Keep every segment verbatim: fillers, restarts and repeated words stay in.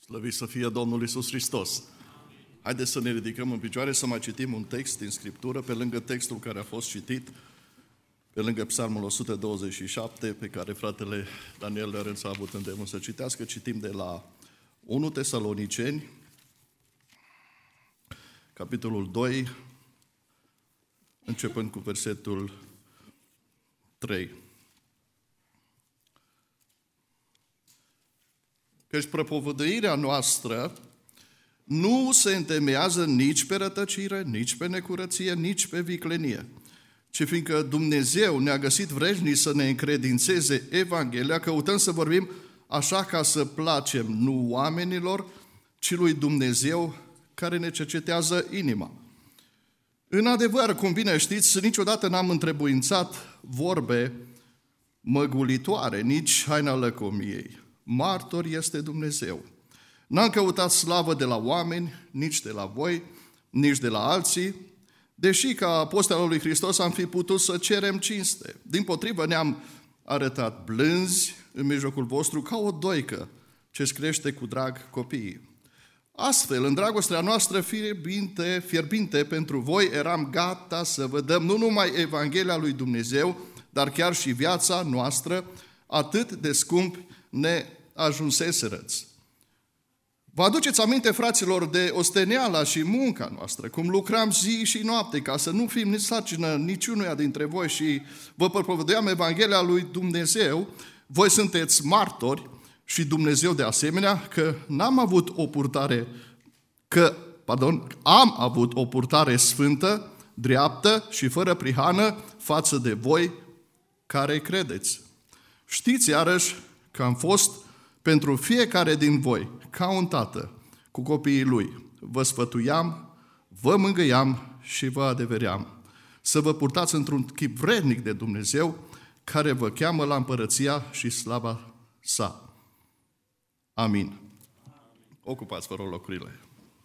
Slăvit să fie Domnul Iisus Hristos! Haideți să ne ridicăm în picioare, să mai citim un text din Scriptură, pe lângă textul care a fost citit, pe lângă Psalmul o sută douăzeci și șapte, pe care fratele Daniel Lerenț a avut îndemnul să citească. Citim de la unu Tesaloniceni, capitolul doi, începând cu versetul trei. Căci propovăduirea noastră nu se întemeiază nici pe rătăcire, nici pe necurăție, nici pe viclenie, ci fiindcă Dumnezeu ne-a găsit vrednici să ne încredințeze Evanghelia, căutăm să vorbim așa ca să placem nu oamenilor, ci lui Dumnezeu care ne cercetează inima. În adevăr, cum bine știți, niciodată n-am întrebuințat vorbe măgulitoare, nici haina lăcomiei. Martor este Dumnezeu. N-am căutat slavă de la oameni, nici de la voi, nici de la alții, deși ca apostolul lui Hristos am fi putut să cerem cinste. Dimpotrivă ne-am arătat blânzi în mijlocul vostru ca o doică ce-și crește cu drag copiii. Astfel, în dragostea noastră fierbinte, fierbinte pentru voi, eram gata să vă dăm nu numai Evanghelia lui Dumnezeu, dar chiar și viața noastră, atât de scump ne ajunseserăți. Vă aduceți aminte, fraților, de osteneala și munca noastră, cum lucram zi și noapte, ca să nu fim nici sarcină niciunuia dintre voi și vă propovăduiam Evanghelia lui Dumnezeu. Voi sunteți martori și Dumnezeu de asemenea că n-am avut o purtare, că, pardon, am avut o purtare sfântă, dreaptă și fără prihană față de voi care credeți. Știți iarăși că am fost pentru fiecare din voi ca un tată cu copiii lui. Vă sfătuiam, vă mângâiam și vă adeveream să vă purtați într-un chip vrednic de Dumnezeu care vă cheamă la împărăția și slava sa. Amin. Ocupați, vă rog, locurile.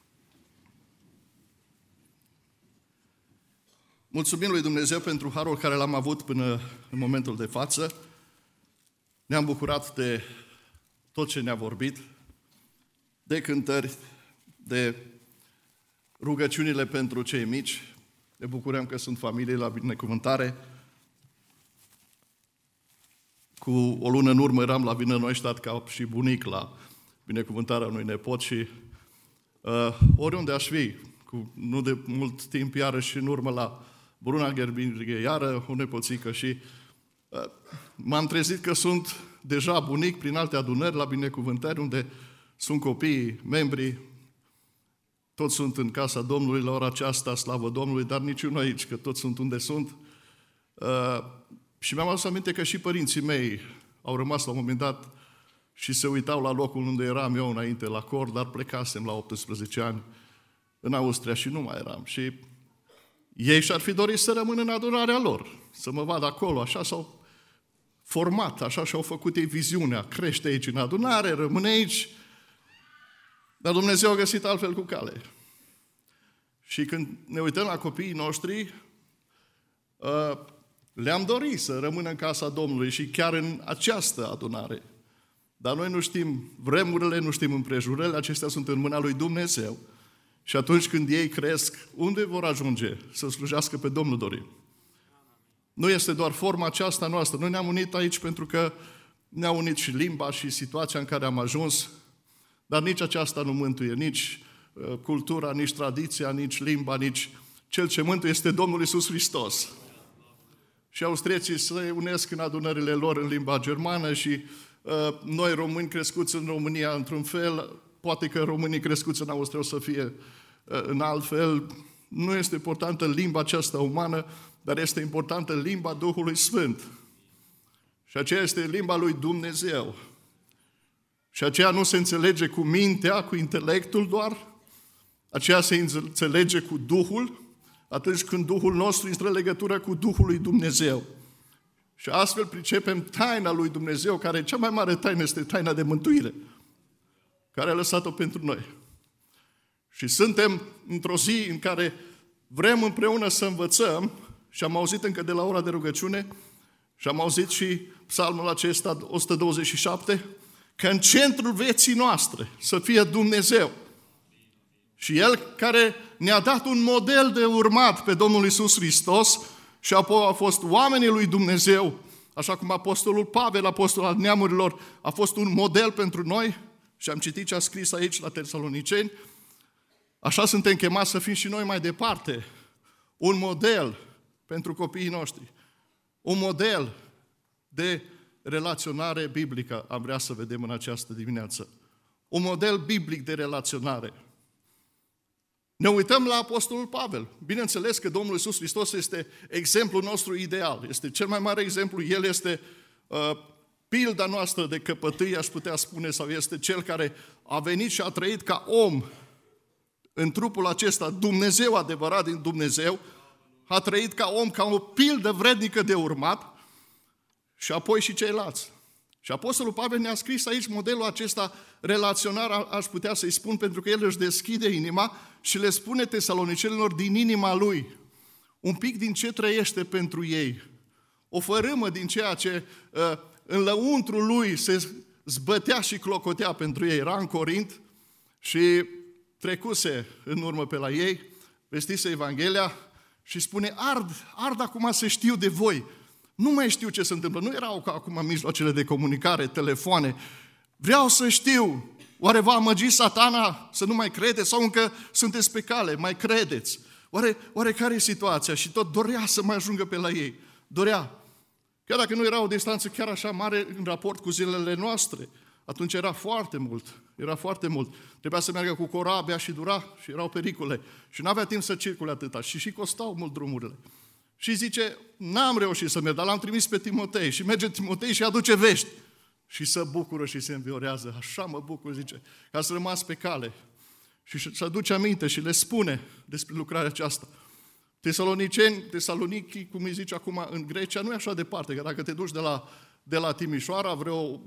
Mulțumim lui Dumnezeu pentru harul care l-am avut până în momentul de față. Ne-am bucurat de tot ce ne-a vorbit, de cântări, de rugăciunile pentru cei mici. Ne bucurăm că sunt familii la binecuvântare. Cu o lună în urmă eram la Vină Neustadt ca și bunic la binecuvântarea unui nepot și uh, oriunde aș fi, cu nu de mult timp iarăși în urmă la Bruna Gerbinghe, iară o nepoțică și uh, m-am trezit că sunt deja bunic prin alte adunări la binecuvântări unde sunt copiii, membrii, toți sunt în casa Domnului la ora aceasta, slavă Domnului, dar niciunul aici, că toți sunt unde sunt. Uh, și mi-am adus aminte că și părinții mei au rămas la un moment dat și se uitau la locul unde eram eu înainte, la cor, dar plecasem la optsprezece ani în Austria și nu mai eram. Și ei și-ar fi dorit să rămân în adunarea lor, să mă vad acolo, așa s-au format, așa și-au făcut ei viziunea, crește aici în adunare, rămâne aici, dar Dumnezeu a găsit altfel cu cale. Și când ne uităm la copiii noștri, le-am dorit să rămână în casa Domnului și chiar în această adunare. Dar noi nu știm vremurile, nu știm împrejurările, acestea sunt în mâna lui Dumnezeu. Și atunci când ei cresc, unde vor ajunge să slujească pe Domnul dorim? Nu este doar forma aceasta noastră. Noi ne-am unit aici pentru că ne-a unit și limba și situația în care am ajuns, dar nici aceasta nu mântuie, nici uh, cultura, nici tradiția, nici limba, nici cel ce mântuie este Domnul Iisus Hristos. Și austriecii se unesc în adunările lor în limba germană și uh, noi români crescuți în România într-un fel, poate că românii crescuți în Austria o să fie uh, în alt fel. Nu este importantă limba aceasta umană, dar este importantă limba Duhului Sfânt. Și aceea este limba lui Dumnezeu. Și aceea nu se înțelege cu mintea, cu intelectul doar, aceea se înțelege cu Duhul, atunci când Duhul nostru intră în legătură cu Duhul lui Dumnezeu. Și astfel pricepem taina lui Dumnezeu, care cea mai mare taină este taina de mântuire, care a lăsat-o pentru noi. Și suntem într-o zi în care vrem împreună să învățăm, și am auzit încă de la ora de rugăciune, și am auzit și psalmul acesta, o sută douăzeci și șapte, că în centrul vieții noastre să fie Dumnezeu. Și El care ne-a dat un model de urmat pe Domnul Iisus Hristos și apoi au fost oamenii lui Dumnezeu, așa cum Apostolul Pavel, apostol al neamurilor, a fost un model pentru noi și am citit ce a scris aici la Tesaloniceni, așa suntem chemați să fim și noi mai departe, un model pentru copiii noștri, un model de relaționare biblică am vrea să vedem în această dimineață. Un model biblic de relaționare. Ne uităm la Apostolul Pavel. Bineînțeles că Domnul Iisus Hristos este exemplul nostru ideal. Este cel mai mare exemplu. El este uh, pilda noastră de căpătâi, aș putea spune, sau este cel care a venit și a trăit ca om în trupul acesta, Dumnezeu adevărat din Dumnezeu, a trăit ca om, ca o pildă vrednică de urmat și apoi și ceilalți. Și Apostolul Pavel ne-a scris aici modelul acesta relaționar, aș putea să-i spun, pentru că el își deschide inima și le spune tesalonicenilor din inima lui, un pic din ce trăiește pentru ei, o fărâmă din ceea ce uh, în lăuntrul lui se zbătea și clocotea pentru ei. Era în Corint și trecuse în urmă pe la ei, vestise Evanghelia și spune, ard, ard acum să știu de voi. Nu mai știu ce se întâmplă. Nu erau ca acum mijloacele de comunicare, telefoane. Vreau să știu, oare v-a amăgit Satana să nu mai credeți sau încă sunteți pe cale, mai credeți? Oare, oare care e situația? Și tot dorea să mai ajungă pe la ei. Dorea. Chiar dacă nu era o distanță chiar așa mare în raport cu zilele noastre, atunci era foarte mult. Era foarte mult. Trebuia să meargă cu corabia și dura și erau pericole. Și nu avea timp să circule atâta. Și și costau mult drumurile. Și zice, n-am reușit să merg, dar l-am trimis pe Timotei. Și merge Timotei și aduce vești. Și se bucură și se înviorează. Așa mă bucur, zice, că ați rămas pe cale. Și se aduce aminte și le spune despre lucrarea aceasta. Tesaloniceni, Tesalonichi, cum îi zice acum în Grecia, nu e așa departe, că dacă te duci de la, de la Timișoara, vreo uh,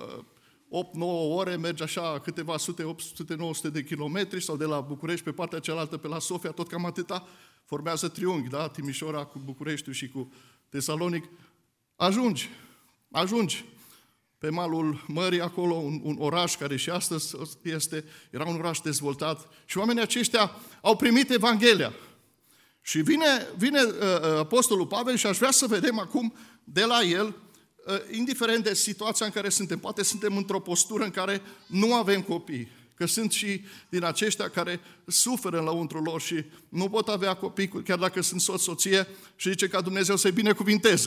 opt nouă ore, mergi așa câteva sute, opt sute nouă sute de kilometri, sau de la București pe partea cealaltă, pe la Sofia, tot cam atâta, formează triunghi, da? Timișoara cu Bucureștiul și cu Tesalonic. Ajungi, ajungi pe malul mării, acolo, un, un oraș care și astăzi este, era un oraș dezvoltat și oamenii aceștia au primit Evanghelia. Și vine, vine uh, Apostolul Pavel și aș vrea să vedem acum de la el, uh, indiferent de situația în care suntem, poate suntem într-o postură în care nu avem copii, că sunt și din aceștia care suferă în lăuntrul lor și nu pot avea copii, chiar dacă sunt soț-soție, și zice ca Dumnezeu să-i binecuvinteze.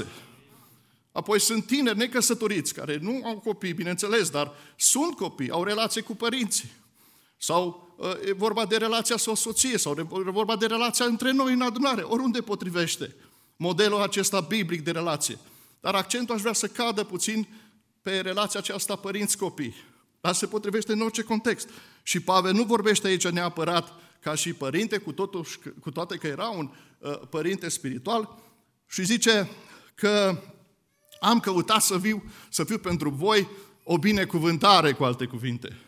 Apoi sunt tineri necăsătoriți care nu au copii, bineînțeles, dar sunt copii, au relație cu părinții. Sau e vorba de relația soț-soție, sau e vorba de relația între noi în adunare, oriunde potrivește modelul acesta biblic de relație. Dar accentul aș vrea să cadă puțin pe relația aceasta părinți-copii. Dar se potrivește în orice context. Și Pavel nu vorbește aici neapărat ca și părinte, cu, totul, cu toate că era un uh, părinte spiritual, și zice că am căutat să fiu, să fiu pentru voi o binecuvântare, cu alte cuvinte.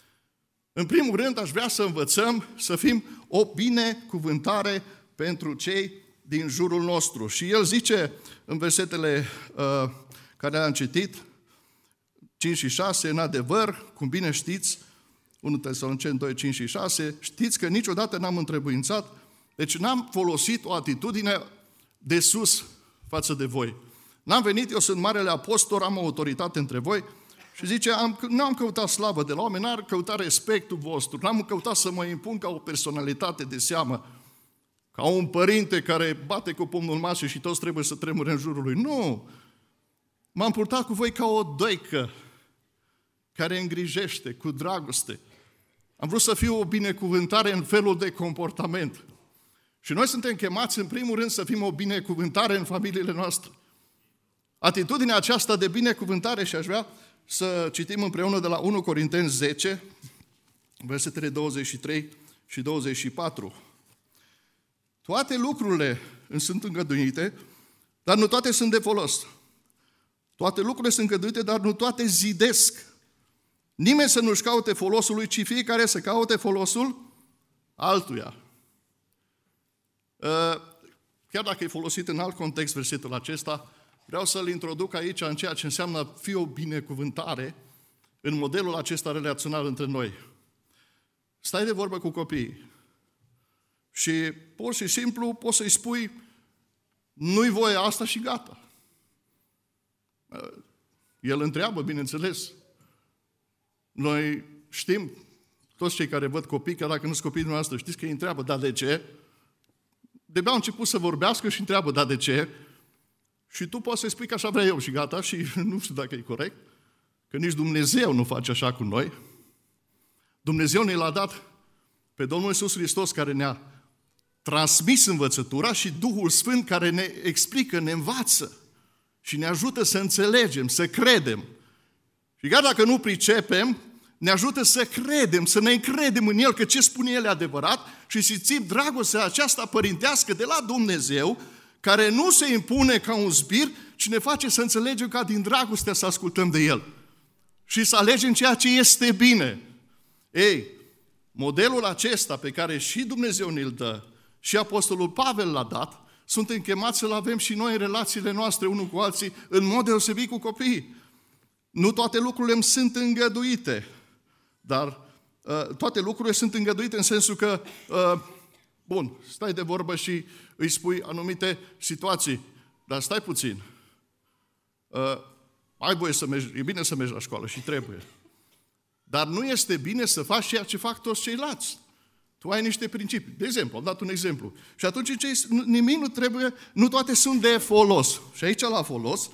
În primul rând, aș vrea să învățăm să fim o binecuvântare pentru cei din jurul nostru. Și el zice în versetele uh, care le-am citit, cinci și șase, în adevăr, cum bine știți, unu Tesaloniceni doi, cinci și șase, știți că niciodată n-am întrebuințat, deci n-am folosit o atitudine de sus față de voi. N-am venit, eu sunt marele apostol, am o autoritate între voi și zice, am, nu am căutat slavă de la oameni, n-am căutat respectul vostru, n-am căutat să mă impun ca o personalitate de seamă, ca un părinte care bate cu pumnul masă și toți trebuie să tremure în jurul lui. Nu! M-am purtat cu voi ca o doică care îngrijește cu dragoste. Am vrut să fiu o binecuvântare în felul de comportament. Și noi suntem chemați în primul rând să fim o binecuvântare în familiile noastre. Atitudinea aceasta de binecuvântare, și aș vrea să citim împreună de la unu Corinteni zece, versetele douăzeci și trei și douăzeci și patru. Toate lucrurile îmi sunt îngăduite, dar nu toate sunt de folos. Toate lucrurile sunt îngăduite, dar nu toate zidesc. Nimeni să nu-și caute folosul lui, ci fiecare să caute folosul altuia. Chiar dacă e folosit în alt context versetul acesta, vreau să-l introduc aici în ceea ce înseamnă fi o binecuvântare în modelul acesta relațional între noi. Stai de vorbă cu copiii și pur și simplu poți să-i spui nu-i voie asta și gata. El întreabă, bineînțeles. Noi știm, toți cei care văd copii, chiar dacă nu sunt copiii dumneavoastră, știți că îi întreabă, dar de ce? De-abia au început să vorbească și întreabă, dar de ce? Și tu poți să-i spui că așa vrea eu și gata, și nu știu dacă e corect, că nici Dumnezeu nu face așa cu noi. Dumnezeu ne l-a dat pe Domnul Iisus Hristos, care ne-a transmis învățătura, și Duhul Sfânt, care ne explică, ne învață și ne ajută să înțelegem, să credem. Și chiar dacă nu pricepem, ne ajută să credem, să ne încredem în El, că ce spune El e adevărat, și simțim dragostea aceasta părintească de la Dumnezeu, care nu se impune ca un zbir, ci ne face să înțelegem ca din dragostea să ascultăm de El și să alegem ceea ce este bine. Ei, modelul acesta pe care și Dumnezeu ne-l dă și Apostolul Pavel l-a dat, suntem chemați să-l avem și noi în relațiile noastre unul cu alții, în mod deosebit cu copiii. Nu toate lucrurile îmi sunt îngăduite, dar uh, toate lucrurile sunt îngăduite în sensul că, uh, bun, stai de vorbă și îi spui anumite situații, dar stai puțin. Uh, ai voie să mergi, e bine să mergi la școală și trebuie. Dar nu este bine să faci ceea ce fac toți ceilalți. Tu ai niște principii. De exemplu, am dat un exemplu. Și atunci nimic nu trebuie, nu toate sunt de folos. Și aici la folos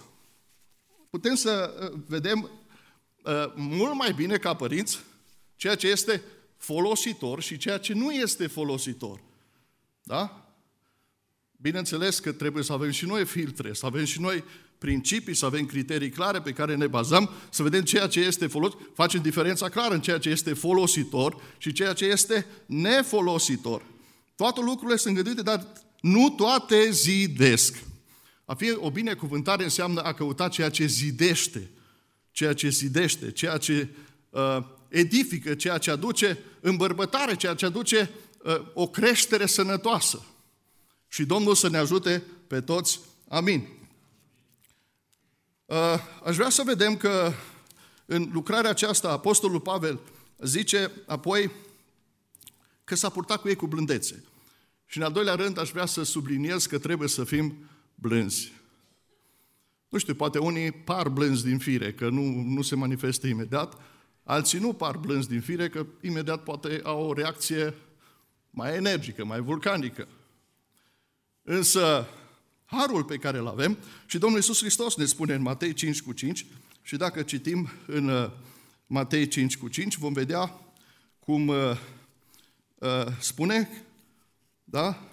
putem să vedem uh, mult mai bine ca părinți ceea ce este folositor și ceea ce nu este folositor. Da? Bineînțeles că trebuie să avem și noi filtre, să avem și noi principii, să avem criterii clare pe care ne bazăm, să vedem ceea ce este folositor, facem diferența clară în ceea ce este folositor și ceea ce este nefolositor. Toate lucrurile sunt gândite, dar nu toate zidesc. A fi o binecuvântare înseamnă a căuta ceea ce zidește, ceea ce zidește, ceea ce uh, edifică, ceea ce aduce îmbărbătare, ceea ce aduce uh, o creștere sănătoasă. Și Domnul să ne ajute pe toți. Amin. Aș vrea să vedem că în lucrarea aceasta Apostolul Pavel zice apoi că s-a purtat cu ei cu blândețe. Și în al doilea rând aș vrea să subliniez că trebuie să fim blânzi. Nu știu, poate unii par blânzi din fire, că nu, nu se manifestă imediat, alții nu par blânzi din fire, că imediat poate au o reacție mai energică, mai vulcanică. Însă, harul pe care îl avem, și Domnul Iisus Hristos ne spune în Matei cinci cu cinci, și dacă citim în Matei cinci cu cinci, vom vedea cum uh, uh, spune, da,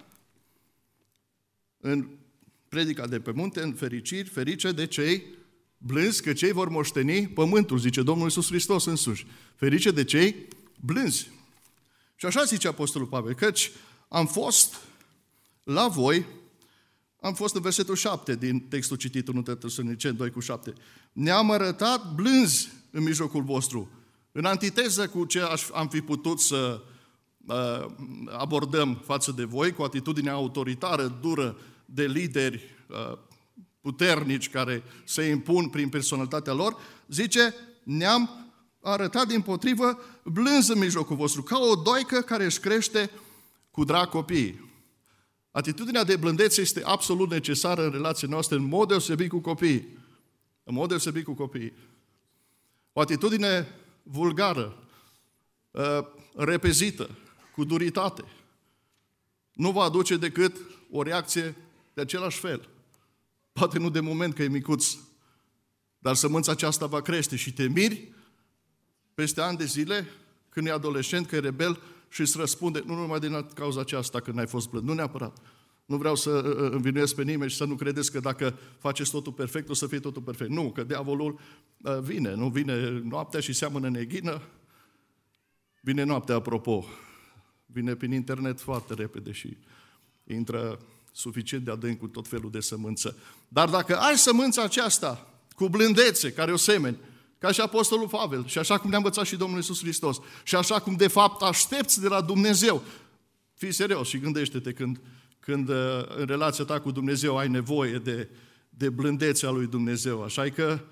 în predica de pe munte, în fericiri, ferice de cei blânzi, că cei vor moșteni pământul, zice Domnul Iisus Hristos însuși. Ferice de cei blânzi. Și așa zice Apostolul Pavel, căci am fost la voi, am fost în versetul șapte din textul citit în întâi Tesaloniceni doi cu șapte. Ne-am arătat blânzi în mijlocul vostru, în antiteză cu ce am fi putut să uh, abordăm față de voi, cu atitudinea autoritară, dură, de lideri uh, puternici care se impun prin personalitatea lor, zice, ne-am arătat dimpotrivă blânzi în mijlocul vostru, ca o doică care își crește cu drag copiii. Atitudinea de blândețe este absolut necesară în relațiile noastre, în mod deosebit cu copiii. În mod deosebit cu copiii. O atitudine vulgară, repezită, cu duritate, nu va aduce decât o reacție de același fel. Poate nu de moment că e micuț, dar sămânța aceasta va crește și te miri peste ani de zile, când e adolescent, că e rebel, și îți răspunde, nu numai din cauza aceasta că n-ai fost blând, nu neapărat. Nu vreau să învinuiesc pe nimeni și să nu credeți că dacă faceți totul perfect, o să fie totul perfect. Nu, că diavolul vine, nu vine noaptea și seamănă neghină. Vine noaptea, apropo. Vine prin internet foarte repede și intră suficient de adânc cu tot felul de sămânță. Dar dacă ai sămânța aceasta cu blândețe, care o semeni, ca și Apostolul Pavel, și așa cum ne-a învățat și Domnul Iisus Hristos, și așa cum de fapt aștepți de la Dumnezeu, fii serios și gândește-te când, când în relația ta cu Dumnezeu ai nevoie de, de blândețea lui Dumnezeu. Așa că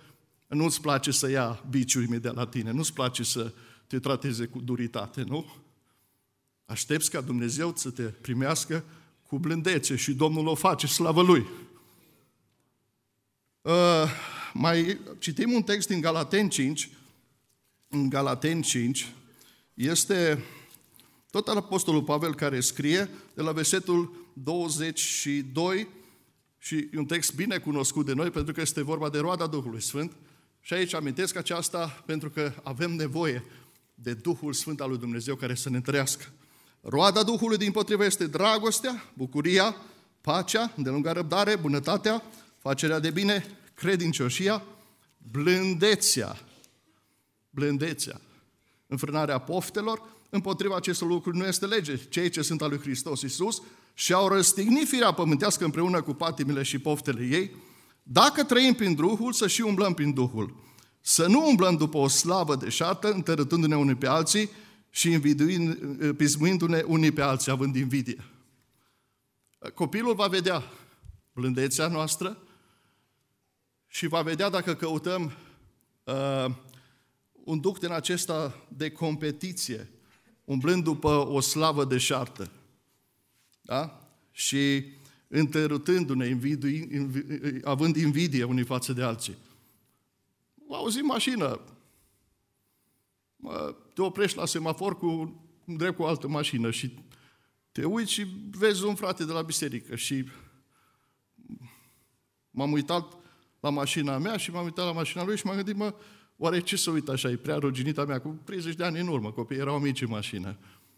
Nu-ți place să ia biciul imediat la tine, nu-ți place să te trateze cu duritate, nu? Aștepți ca Dumnezeu să te primească cu blândețe și Domnul o face, slavă Lui. Uh, mai citim un text din Galateni cinci. În Galateni cinci este tot al Apostolul Pavel care scrie de la versetul douăzeci și doi și e un text bine cunoscut de noi pentru că este vorba de roada Duhului Sfânt și aici amintesc aceasta pentru că avem nevoie de Duhul Sfânt al lui Dumnezeu care să ne întărească. Roada Duhului dimpotrivă este dragostea, bucuria, pacea, îndelunga răbdare, bunătatea, facerea de bine, credincioșia, blândețea, blândețea, înfrânarea poftelor. Împotriva acestor lucruri nu este lege. Cei ce sunt al lui Hristos Iisus și-au răstignit firea pământească împreună cu patimile și poftele ei. Dacă trăim prin Duhul, să și umblăm prin Duhul. Să nu umblăm după o slavă deșartă, întărâtându-ne unii pe alții și pismuindu-ne unii pe alții, având invidie. Copilul va vedea blândețea noastră și va vedea dacă căutăm uh, un duc din acesta de competiție, umblând după o slavă deșartă, da? Și întărâtându-ne, invidui, invi, având invidie unii față de alții. Auzi mașină, te oprești la semafor cu drept cu o altă mașină și te uiți și vezi un frate de la biserică și m-am uitat la mașina mea și m-am uitat la mașina lui și m-am gândit, mă, oare ce să uit așa, e prea ruginita mea, cu treizeci de ani în urmă, copiii erau mici în mașină.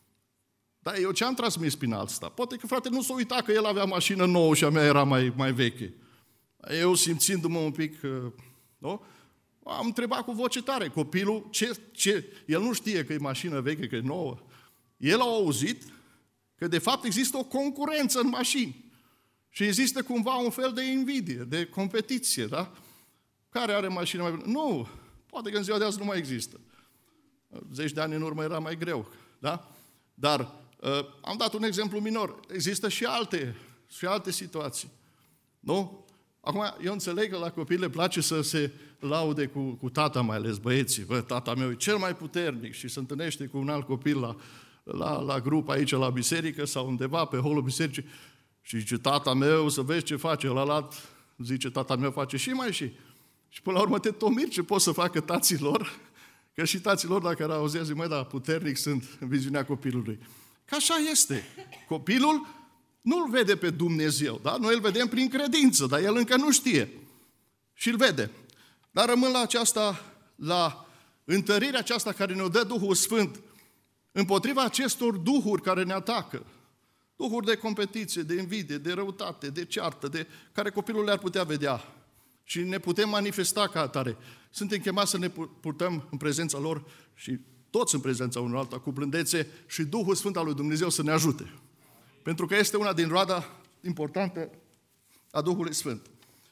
Dar eu ce am transmis prin asta? Poate că frate nu s-a uitat că el avea mașină nouă și a mea era mai, mai veche. Eu simțindu-mă un pic, nu? Am întrebat cu voce tare, copilul, ce, ce? El nu știe că e mașină veche, că e nouă. El a auzit că de fapt există o concurență în mașini. Și există cumva un fel de invidie, de competiție, da? Care are mașină mai bună? Nu, poate că în ziua de azi nu mai există. Zeci de ani în urmă era mai greu, da? Dar uh, am dat un exemplu minor. Există și alte, și alte situații, nu? Acum, eu înțeleg că la copii le place să se laude cu, cu tata, mai ales băieții. Bă, tata meu e cel mai puternic și se întâlnește cu un alt copil la, la, la grup aici, la biserică sau undeva pe holul bisericii și zice, tata meu, să vezi ce face. Ăla zice, tata meu face și mai și. Și până la urmă te tomiri ce pot să facă tații lor, că și tații lor, dacă ar auzea, zic, măi, da, puternic sunt în viziunea copilului. Că așa este. Copilul nu-L vede pe Dumnezeu, da? Noi îl vedem prin credință, dar el încă nu știe. Și îl vede. Dar rămân la aceasta, la întărirea aceasta care ne-o dă Duhul Sfânt, împotriva acestor duhuri care ne atacă. Duhuri de competiție, de invidie, de răutate, de ceartă, de care copilul le-ar putea vedea. Și ne putem manifesta ca atare. Suntem chemați să ne purtăm în prezența lor și toți în prezența unul alta, cu blândețe și Duhul Sfânt al lui Dumnezeu să ne ajute. Pentru că este una din roada importantă a Duhului Sfânt.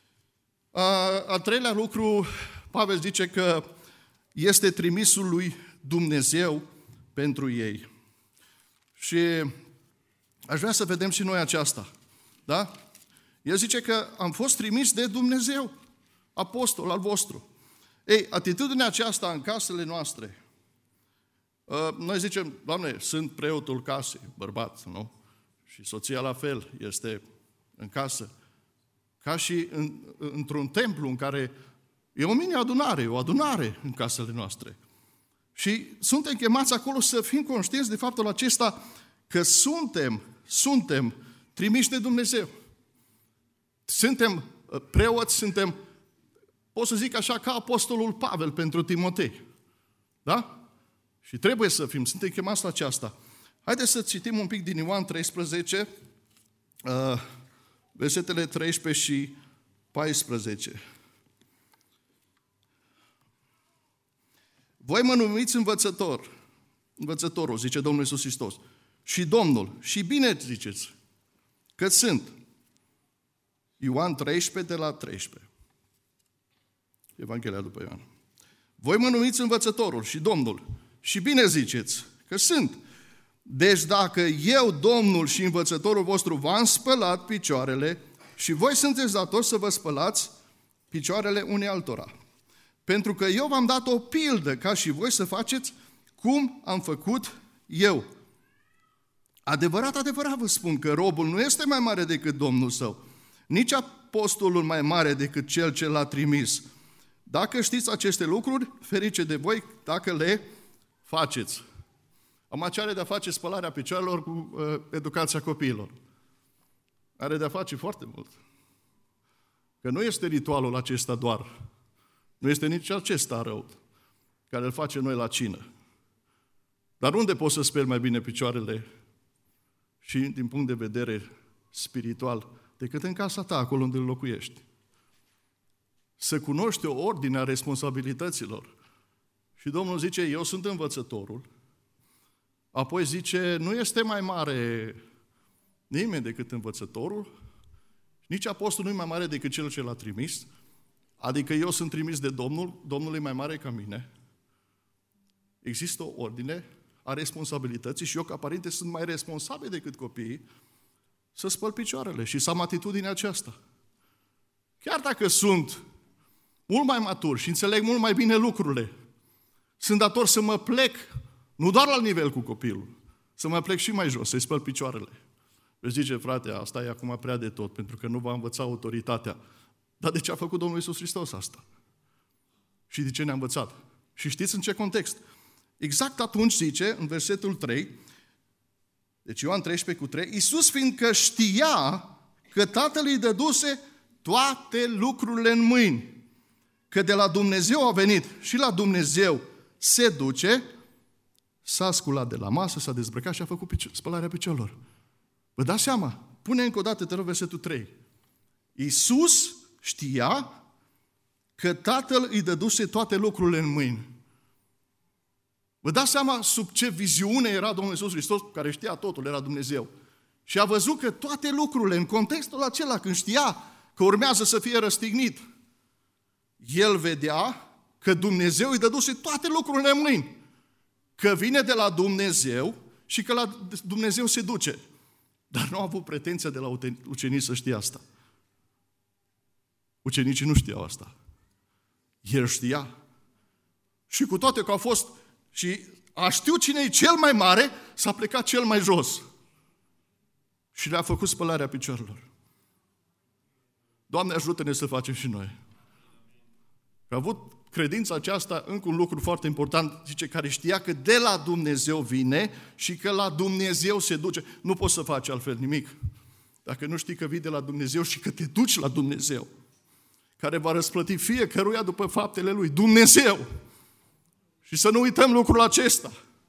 A, al treilea lucru, Pavel zice că este trimisul lui Dumnezeu pentru ei. Și aș vrea să vedem și noi aceasta. Da? El zice că am fost trimis de Dumnezeu, apostol al vostru. Ei, atitudinea aceasta în casele noastre, noi zicem, Doamne, sunt preotul casei, bărbat, nu? Și soția la fel, este în casă. Ca și în, într-un templu în care e o mini-adunare, o adunare în casele noastre. Și suntem chemați acolo să fim conștienți de faptul acesta că suntem, suntem trimiși de Dumnezeu. Suntem preoți, suntem, pot să zic așa, ca apostolul Pavel pentru Timotei. Da? Și trebuie să fim, suntem chemați la aceasta. Haideți să citim un pic din Ioan treisprezece, versetele treisprezece și paisprezece. Voi mă numiți învățător, învățătorul, zice Domnul Iisus Hristos, și Domnul, și bine ziceți, că sunt. Ioan treisprezece, de la treisprezece. Evanghelia după Ioan. Voi mă numiți învățătorul și Domnul, și bine ziceți, că sunt. Deci dacă eu, Domnul și învățătorul vostru, v-am spălat picioarele și voi sunteți datori să vă spălați picioarele unei altora. pentru că eu v-am dat o pildă ca și voi să faceți cum am făcut eu. Adevărat, adevărat vă spun că robul nu este mai mare decât Domnul său, nici apostolul mai mare decât cel ce l-a trimis. Dacă știți aceste lucruri, ferice de voi dacă le faceți. Am ce are de-a face spălarea picioarelor cu uh, educația copiilor. Are de-a face foarte mult. Că nu este ritualul acesta doar. Nu este nici acesta rău, care îl facem noi la cină. Dar unde poți să speli mai bine picioarele și din punct de vedere spiritual decât în casa ta, acolo unde locuiești? Să cunoști o ordine a responsabilităților. Și Domnul zice, eu sunt învățătorul. Apoi zice, nu este mai mare nimeni decât învățătorul, nici apostolul nu e mai mare decât cel ce l-a trimis, adică eu sunt trimis de Domnul, Domnul e mai mare ca mine. Există o ordine a responsabilității și eu ca părinte sunt mai responsabil decât copiii să spăl picioarele și să am atitudinea aceasta. Chiar dacă sunt mult mai matur și înțeleg mult mai bine lucrurile, sunt dator să mă plec, nu doar la nivel cu copilul, să mă plec și mai jos, să-i spăl picioarele. Îți zice, frate, asta e acum prea de tot, pentru că nu va învăța autoritatea. Dar de ce a făcut Domnul Iisus Hristos asta? Și de ce ne-a învățat? Și știți în ce context? Exact atunci zice, în versetul trei, deci Ioan treisprezece cu trei, Iisus fiindcă știa că Tatăl îi dăduse toate lucrurile în mâini, că de la Dumnezeu a venit și la Dumnezeu se duce, s-a sculat de la masă, s-a dezbrăcat și a făcut pici- spălarea picioarelor. Vă dați seama? Pune încă o dată, te rog, versetul trei. Iisus știa că Tatăl îi dăduse toate lucrurile în mâini. Vă dați seama sub ce viziune era Domnul Iisus Hristos, care știa totul, era Dumnezeu. Și a văzut că toate lucrurile, în contextul acela, când știa că urmează să fie răstignit, el vedea că Dumnezeu îi dăduse toate lucrurile în mâini. Că vine de la Dumnezeu și că la Dumnezeu se duce. Dar nu a avut pretenția de la ucenici să știe asta. Ucenicii nu știau asta. El știa. Și cu toate că a fost și a știut cine e cel mai mare, s-a plecat cel mai jos. Și le-a făcut spălarea picioarelor. Doamne, ajută-ne să facem și noi. A avut credința aceasta, încă un lucru foarte important, zice, care știa că de la Dumnezeu vine și că la Dumnezeu se duce. Nu poți să faci altfel nimic. Dacă nu știi că vii de la Dumnezeu și că te duci la Dumnezeu, care va răsplăti fiecăruia după faptele lui. Dumnezeu! Și să nu uităm lucrul acesta.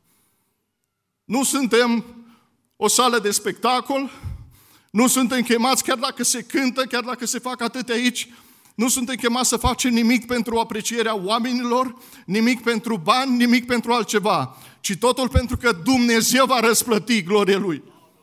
Nu suntem o sală de spectacol, nu suntem chemați, chiar dacă se cântă, chiar dacă se fac atât aici, nu suntem chemați să facem nimic pentru aprecierea oamenilor, nimic pentru bani, nimic pentru altceva, ci totul pentru că Dumnezeu va răsplăti gloria Lui.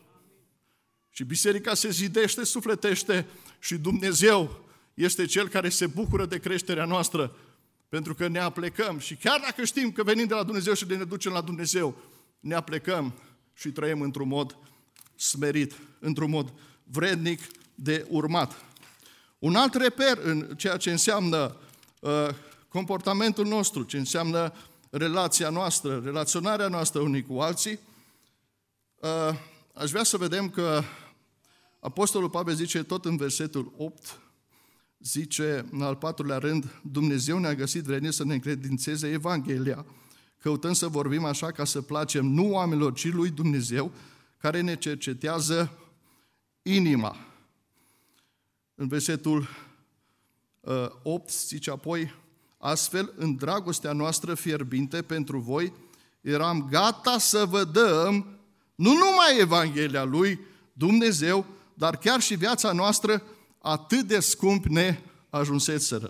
Și biserica se zidește, sufletește și Dumnezeu este Cel care se bucură de creșterea noastră, pentru că ne aplecăm și chiar dacă știm că venim de la Dumnezeu și de ne ducem la Dumnezeu, ne aplecăm și trăim într-un mod smerit, într-un mod vrednic de urmat. Un alt reper în ceea ce înseamnă uh, comportamentul nostru, ce înseamnă relația noastră, relaționarea noastră unii cu alții, uh, aș vrea să vedem că Apostolul Pavel zice tot în versetul opt, zice în al patrulea rând, Dumnezeu ne-a găsit vrednic să ne încredințeze Evanghelia, căutând să vorbim așa ca să placem nu oamenilor, ci lui Dumnezeu, care ne cercetează inima. În versetul uh, opt zice apoi, astfel, în dragostea noastră fierbinte pentru voi, eram gata să vă dăm nu numai Evanghelia lui Dumnezeu, dar chiar și viața noastră atât de scump ne ajunseseră.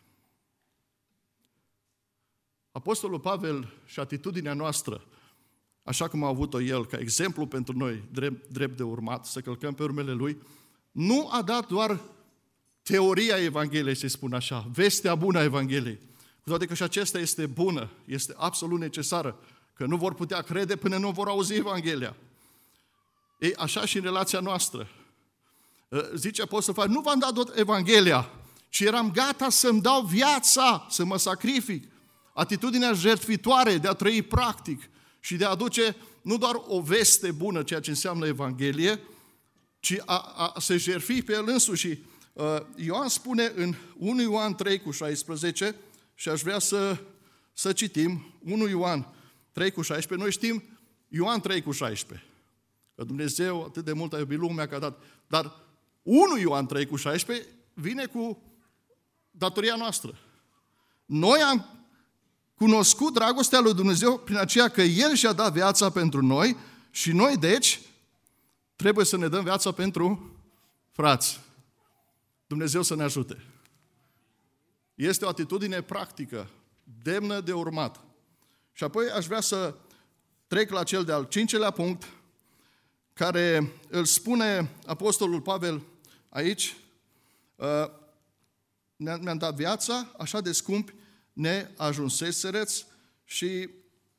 Apostolul Pavel și atitudinea noastră, așa cum a avut-o el, ca exemplu pentru noi, drept, drept de urmat, să călcăm pe urmele lui, nu a dat doar teoria Evangheliei, să spun așa, vestea bună a Evangheliei. Cu toate că și acesta este bună, este absolut necesară, că nu vor putea crede până nu vor auzi Evanghelia. Ei, așa și în relația noastră. Zice Apostolul Pavel, nu v-am dat doar Evanghelia ci eram gata să-mi dau viața, să mă sacrific. Atitudinea jertfitoare de a trăi practic și de a aduce nu doar o veste bună, ceea ce înseamnă Evanghelie, ci a, a se jertfi pe el însuși. Și uh, Ioan spune în unu Ioan trei cu șaisprezece, și aș vrea să, să citim unu Ioan trei cu șaisprezece. Noi știm Ioan trei cu șaisprezece, că Dumnezeu atât de mult a iubit lumea că a dat. Dar unu Ioan trei cu șaisprezece vine cu datoria noastră. Noi am cunoscut dragostea lui Dumnezeu prin aceea că El și-a dat viața pentru noi și noi, deci, trebuie să ne dăm viața pentru frați. Dumnezeu să ne ajute. Este o atitudine practică, demnă de urmat. Și apoi aș vrea să trec la cel de-al cincelea punct, care îl spune Apostolul Pavel aici: mi-am dat viața, așa de scump ne ajunsesereți, și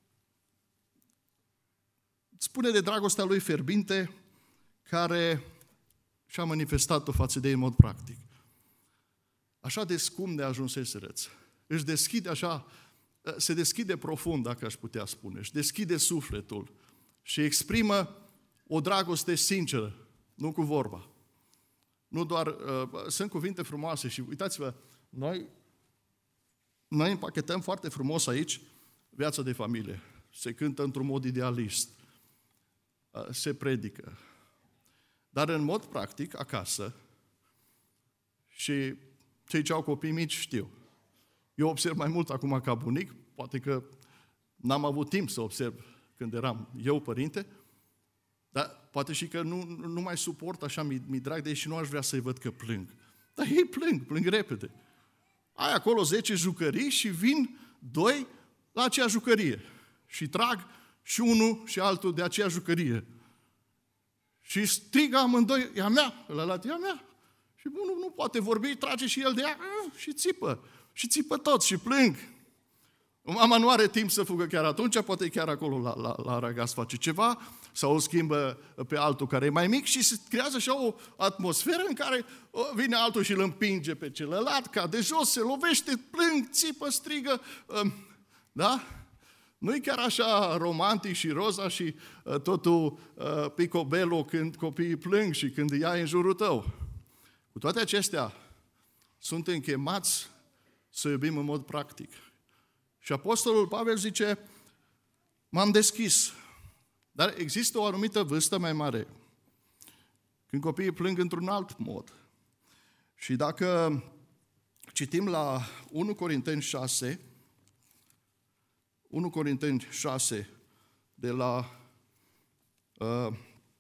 spune de dragostea lui fierbinte care și-a manifestat-o față de ei în mod practic. Așa de scump ne ajunsesereți. Își deschide așa, se deschide profund, dacă aș putea spune, își deschide sufletul și exprimă o dragoste sinceră, nu cu vorba. Nu doar, uh, sunt cuvinte frumoase și uitați-vă, noi, noi împachetăm foarte frumos aici viața de familie. Se cântă într-un mod idealist, uh, se predică. Dar în mod practic, acasă, și cei ce au copii mici știu. Eu observ mai mult acum ca bunic, poate că n-am avut timp să observ când eram eu părinte, dar poate și că nu, nu mai suport așa, mi, mi drag de ei și nu aș vrea să-i văd că plâng. Dar ei plâng, plâng repede. Ai acolo zece jucării și vin doi la acea jucărie. Și trag și unul și altul de aceea jucărie. Și strigă amândoi, e a mea, ălălat, e a mea. Și unul nu poate vorbi, trage și el de ea și țipă. Și țipă toți și plâng. Mama nu are timp să fugă chiar atunci, poate chiar acolo la, la, la răgaz face ceva, sau o schimbă pe altul care e mai mic și se creează așa o atmosferă în care vine altul și îl împinge pe celălalt, cade jos, se lovește, plâng, țipă, strigă. Da? Nu-i chiar așa romantic și roza și totul picobello când copiii plâng și când îi ai în jurul tău. Cu toate acestea, suntem chemați să iubim în mod practic. Și Apostolul Pavel zice, m-am deschis, dar există o anumită vârstă mai mare, când copiii plâng într-un alt mod. Și dacă citim la unu Corinteni șase, unu Corinteni șase, de la... Uh,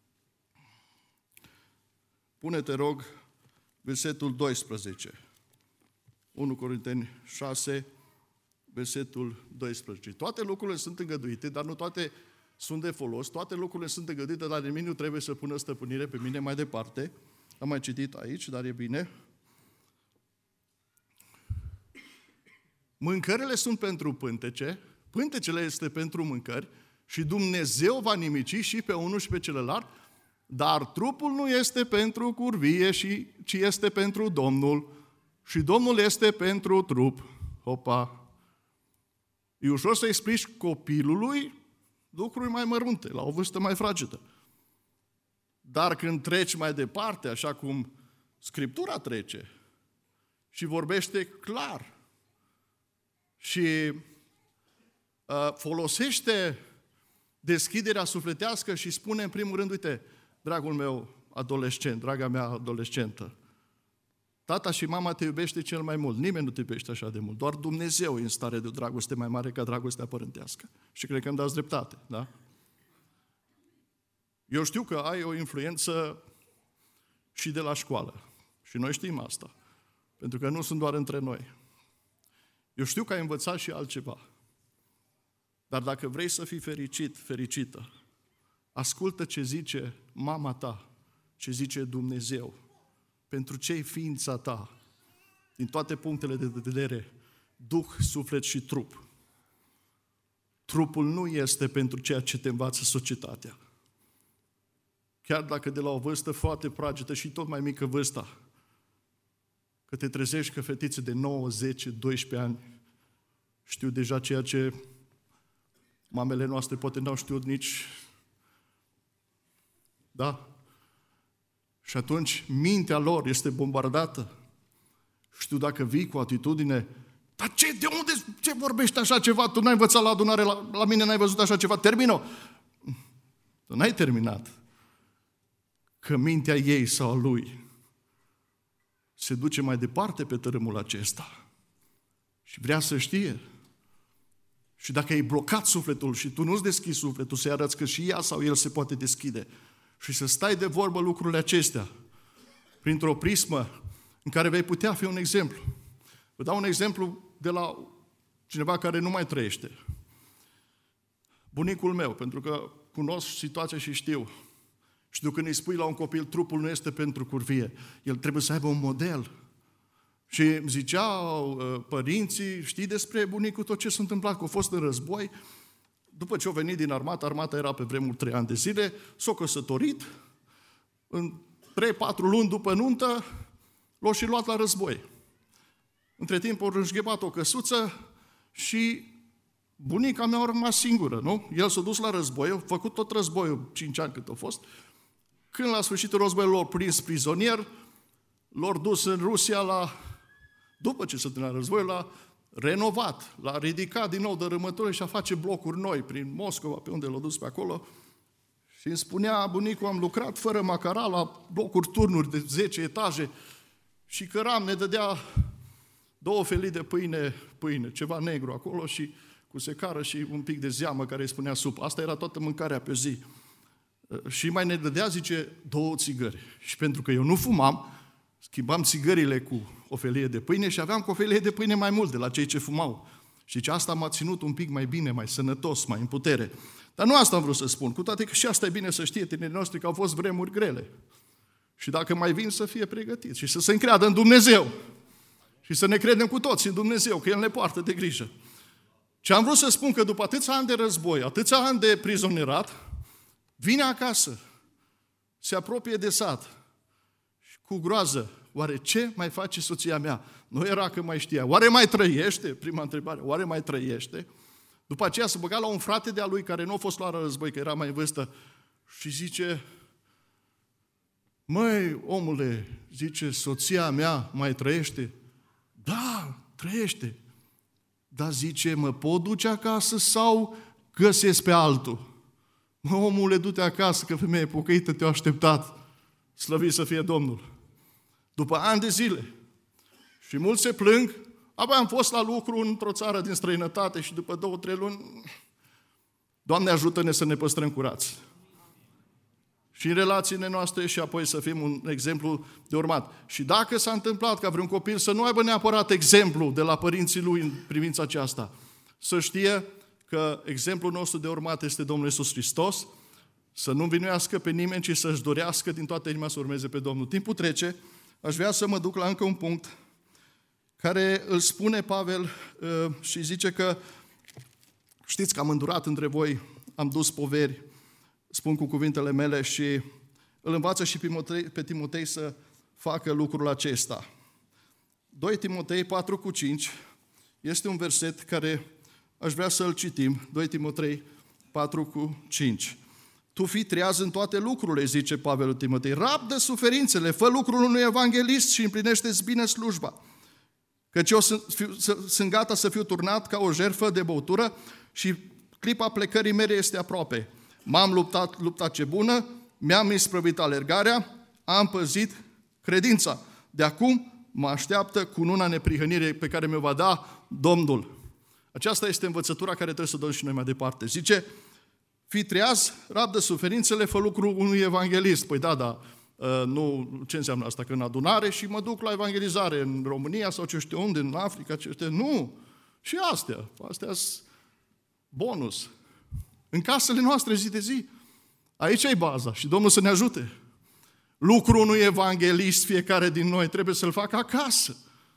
pune-te, rog, versetul doisprezece. unu Corinteni șase, versetul doisprezece. Toate lucrurile sunt îngăduite, dar nu toate sunt de folos. Toate lucrurile sunt îngăduite, dar nimeni nu trebuie să pună stăpânire pe mine mai departe. Am mai citit aici, dar e bine. Mâncările sunt pentru pântece, pântecele este pentru mâncări și Dumnezeu va nimici și pe unul și pe celălalt, dar trupul nu este pentru curvie, ci este pentru Domnul și Domnul este pentru trup. Opa! E ușor să explici copilului lucruri mai mărunte, la o vârstă mai fragedă. Dar când treci mai departe, așa cum Scriptura trece și vorbește clar și uh, folosește deschiderea sufletească și spune în primul rând, uite, dragul meu adolescent, draga mea adolescentă, tata și mama te iubește cel mai mult. Nimeni nu te iubește așa de mult. Doar Dumnezeu e în stare de o dragoste mai mare ca dragostea părintească. Și cred că îmi dați dreptate, da? Eu știu că ai o influență și de la școală. Și noi știm asta. Pentru că nu sunt doar între noi. Eu știu că ai învățat și altceva. Dar dacă vrei să fii fericit, fericită, ascultă ce zice mama ta, ce zice Dumnezeu. Pentru ce-i ființa ta, din toate punctele de vedere, duh, suflet și trup. Trupul nu este pentru ceea ce te învață societatea. Chiar dacă de la o vârstă foarte fragedă și tot mai mică vârsta, că te trezești că fetițe de nouă, zece, doisprezece ani știu deja ceea ce mamele noastre poate n-au știut nici. Da? Și atunci mintea lor este bombardată. Știu dacă vii cu atitudine, dar ce, de unde, ce vorbești așa ceva? Tu n-ai învățat la adunare, la, la mine n-ai văzut așa ceva, termin-o. Tu n-ai terminat. Că mintea ei sau a lui se duce mai departe pe tărâmul acesta și vrea să știe. Și dacă ai blocat sufletul și tu nu-ți deschizi sufletul, să-i arăți că și ea sau el se poate deschide și să stai de vorbă lucrurile acestea printr-o prismă în care vei putea fi un exemplu. Vă dau un exemplu de la cineva care nu mai trăiește. Bunicul meu, pentru că cunosc situația și știu. Știu când îi spui la un copil, trupul nu este pentru curvie. El trebuie să aibă un model. Și îmi ziceau părinții, știi despre bunicul tot ce s-a întâmplat, că a fost în război. După ce a venit din armată, armata era pe vremuri trei ani de zile, s-a căsătorit, în trei patru luni după nuntă, l-a și luat la război. Între timp a râșghebat o căsuță și bunica mea a rămas singură, nu? El s-a dus la război, a făcut tot războiul, cinci ani cât a fost. Când la sfârșitul războiului l-au prins prizonier, l-au dus în Rusia la, după ce s-a terminat războiul, l-a renovat, l-a ridicat din nou dărâmăturile și a face blocuri noi prin Moscova, pe unde l-a dus pe acolo. Și îmi spunea bunicul, am lucrat fără macara la blocuri, turnuri de zece etaje și căram, ne dădea două felii de pâine, pâine, ceva negru acolo și cu secară și un pic de zeamă care îi spunea supă. Asta era toată mâncarea pe zi. Și mai ne dădea, zice, două țigări. Și pentru că eu nu fumam, schimbam țigările cu o felie de pâine și aveam cu o felie de pâine mai mult de la cei ce fumau. Și zice, asta m-a ținut un pic mai bine, mai sănătos, mai în putere. Dar nu asta am vrut să spun, cu toate că și asta e bine să știe tinerii noștri că au fost vremuri grele. Și dacă mai vin să fie pregătiți și să se încreadă în Dumnezeu. Și să ne credem cu toți în Dumnezeu, că El ne poartă de grijă. Ce am vrut să spun că după atâția ani de război, atâția ani de prizonierat, vine acasă, se apropie de sat și cu groază, oare ce mai face soția mea? Nu era că mai știa. Oare mai trăiește? Prima întrebare, oare mai trăiește? După aceea se băga la un frate de-a lui care nu a fost luat la război, că era mai în vârstă și zice, măi, omule, zice, soția mea mai trăiește? Da, trăiește. Dar zice, mă pot duce acasă sau găsesc pe altul? Mă, omule, du-te acasă, că femeie pocăită te-a așteptat. Slăvit să fie Domnul. După ani de zile, și mulți se plâng, apoi am fost la lucru într-o țară din străinătate și după două, trei luni, Doamne ajută-ne să ne păstrăm curați. Și în relațiile noastre și apoi să fim un exemplu de urmat. Și dacă s-a întâmplat ca vreun copil să nu aibă neapărat exemplu de la părinții lui în privința aceasta, să știe că exemplul nostru de urmat este Domnul Iisus Hristos, să nu învinuiască pe nimeni, ci să-și dorească din toată inima să urmeze pe Domnul. Timpul trece, aș vrea să mă duc la încă un punct care îl spune Pavel și zice că știți că am îndurat între voi, am dus poveri, spun cu cuvintele mele și îl învață și pe Timotei, pe Timotei să facă lucrul acesta. doi Timotei patru cu cinci este un verset care aș vrea să-l citim. doi Timotei patru cu cinci. Tu fii treaz în toate lucrurile, zice Pavel lui Timotei. Rabdă suferințele, fă lucrul unui evanghelist și împlinește-ți bine slujba. Căci eu sunt, fiu, sunt gata să fiu turnat ca o jertfă de băutură și clipa plecării mele este aproape. M-am luptat, luptat ce bună, mi-am isprăvit alergarea, am păzit credința. De acum mă așteaptă cununa neprihănirii pe care mi-o va da Domnul. Aceasta este învățătura care trebuie să dăm și noi mai departe. Zice, fii treaz, rabdă suferințele, fă lucru unui evanghelist. Păi da, da, nu, ce înseamnă asta? Că în adunare și mă duc la evangelizare în România sau ce știu unde, în Africa, ce știu. Nu, și astea, astea sunt bonus. În casele noastre zi de zi. Aici e baza și Domnul să ne ajute. Lucrul unui evanghelist, fiecare din noi trebuie să-l facă acasă.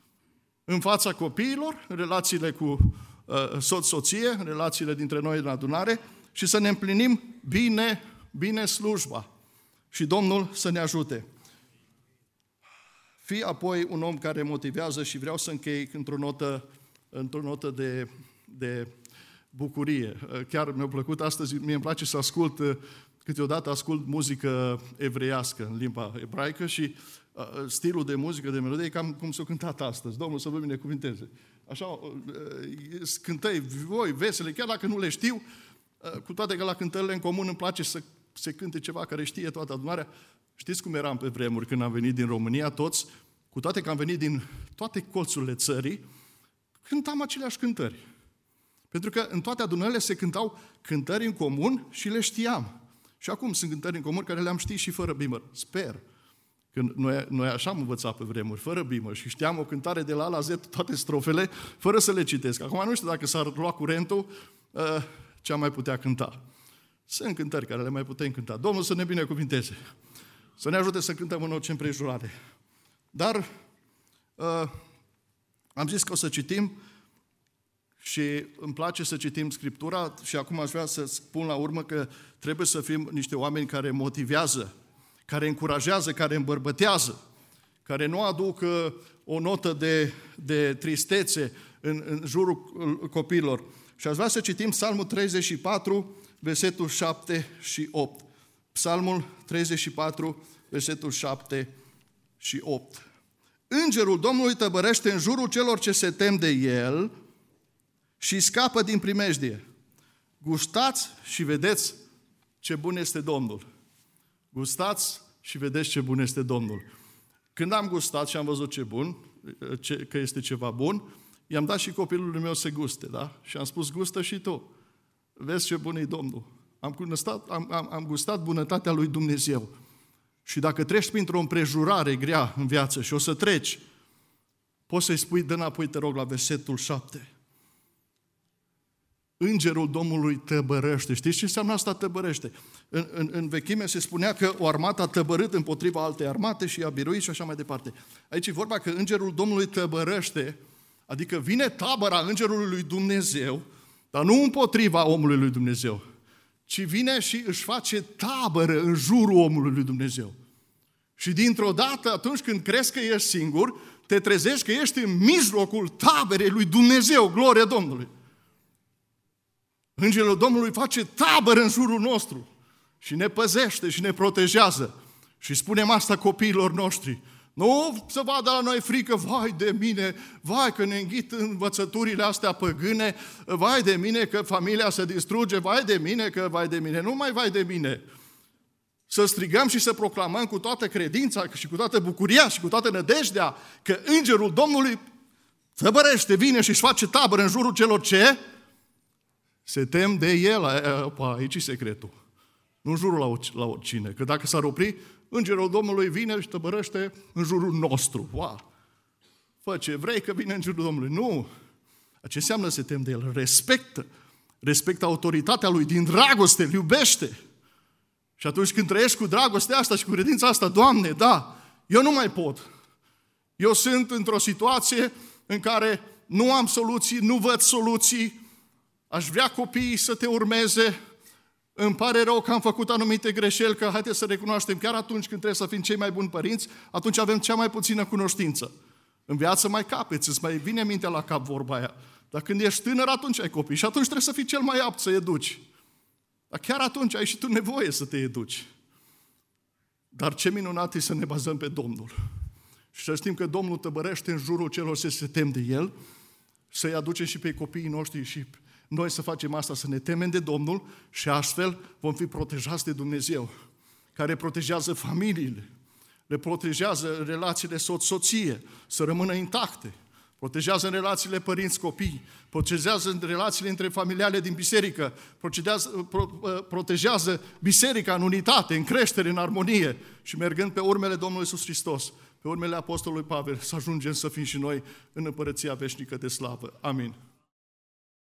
În fața copiilor, în relațiile cu uh, soț-soție, în relațiile dintre noi în adunare și să ne împlinim bine, bine slujba. Și Domnul să ne ajute. fii apoi un om care motivează și vreau să închei într-o notă, într-o notă de, de bucurie. Chiar mi-a plăcut astăzi, mie îmi place să ascult, câteodată ascult muzică evreiască în limba ebraică și uh, stilul de muzică, de melodie, cam cum s-a cântat astăzi. Domnul să vă binecuvinteze. Așa, uh, cântăi voi, vesele, chiar dacă nu le știu, uh, cu toate că la cântările în comun îmi place să se cânte ceva care știe toată adunarea. Știți cum eram pe vremuri când am venit din România, toți, cu toate că am venit din toate colțurile țării, cântam aceleași cântări. Pentru că în toate adunările se cântau cântări în comun și le știam. Și acum sunt cântări în comun care le-am ști și fără bimăr. Sper că noi, noi așa am învățat pe vremuri, fără bimăr. Și știam o cântare de la A la Z, toate strofele, fără să le citesc. Acum nu știu dacă s-ar lua curentul, ce am mai putea cânta. Sunt cântări care le mai putem cânta. Domnul să ne binecuvinteze. Să ne ajute să cântăm în orice împrejurare. Dar uh, am zis că o să citim și îmi place să citim Scriptura și acum aș vrea să spun la urmă că trebuie să fim niște oameni care motivează, care încurajează, care îmbărbătează, care nu aduc uh, o notă de, de tristețe în, în jurul copiilor. Și aș vrea să citim Psalmul treizeci și patru, versetul șapte și opt. Psalmul treizeci și patru, versetul șapte și opt. Îngerul Domnului tăbărește în jurul celor ce se tem de El și scapă din primejdie. Gustați și vedeți ce bun este Domnul. Gustați și vedeți ce bun este Domnul. Când am gustat și am văzut ce bun, ce, că este ceva bun, i-am dat și copilului meu să guste, da? Și am spus, gustă și tu. Vezi ce bun e Domnul. Am gustat, am, am, am gustat bunătatea lui Dumnezeu. Și dacă treci printr-o împrejurare grea în viață și o să treci, poți să-i spui, dă înapoi, te rog, la versetul șapte. Îngerul Domnului tăbărește. Știți ce înseamnă asta tăbărește? În, în, în vechime se spunea că o armată a tăbărât împotriva altei armate și a biruit și așa mai departe. Aici e vorba că Îngerul Domnului tăbărește, adică vine tabăra Îngerului lui Dumnezeu, dar nu împotriva omului lui Dumnezeu, ci vine și își face tabără în jurul omului lui Dumnezeu. Și dintr-o dată, atunci când crezi că ești singur, te trezești că ești în mijlocul taberei lui Dumnezeu, gloria Domnului. Îngerul Domnului face tabără în jurul nostru și ne păzește și ne protejează. Și spunem asta copiilor noștri. Nu să vadă la noi frică, vai de mine, vai că ne înghit învățăturile astea păgâne, vai de mine că familia se distruge, vai de mine că, vai de mine, nu mai vai de mine. Să strigăm și să proclamăm cu toată credința și cu toată bucuria și cu toată nădejdea că Îngerul Domnului tăbărește, vine și își face tabără în jurul celor ce se tem de El. Aici e secretul. Nu în jurul la oricine, că dacă s-ar opri, Îngerul Domnului vine și tăbărăște în jurul nostru. Wow! Fă ce vrei că vine în jurul Domnului. Nu! Ce înseamnă să te tem de El? Respectă. Respectă autoritatea Lui, din dragoste, îl iubește. Și atunci când trăiești cu dragostea asta și cu credința asta, Doamne, da, eu nu mai pot. Eu sunt într-o situație în care nu am soluții, nu văd soluții, aș vrea copiii să te urmeze, îmi pare rău că am făcut anumite greșeli, că haideți să recunoaștem, chiar atunci când trebuie să fim cei mai buni părinți, atunci avem cea mai puțină cunoștință. În viață mai capeți, îți mai vine mintea la cap vorba aia. Dar când ești tânăr, atunci ai copii și atunci trebuie să fii cel mai apt să educi. Dar chiar atunci ai și tu nevoie să te educi. Dar ce minunat e să ne bazăm pe Domnul. Și să știm că Domnul tăbărește în jurul celor ce se tem de El, să-i aducem și pe copiii noștri și noi să facem asta, să ne temem de Domnul și astfel vom fi protejați de Dumnezeu, care protejează familiile, le protejează relațiile soț-soție, să rămână intacte, protejează în relațiile părinți-copii, protejează în relațiile între familiale din biserică, protejează biserica în unitate, în creștere, în armonie și mergând pe urmele Domnului Iisus Hristos, pe urmele Apostolului Pavel, să ajungem să fim și noi în împărăția veșnică de slavă. Amin.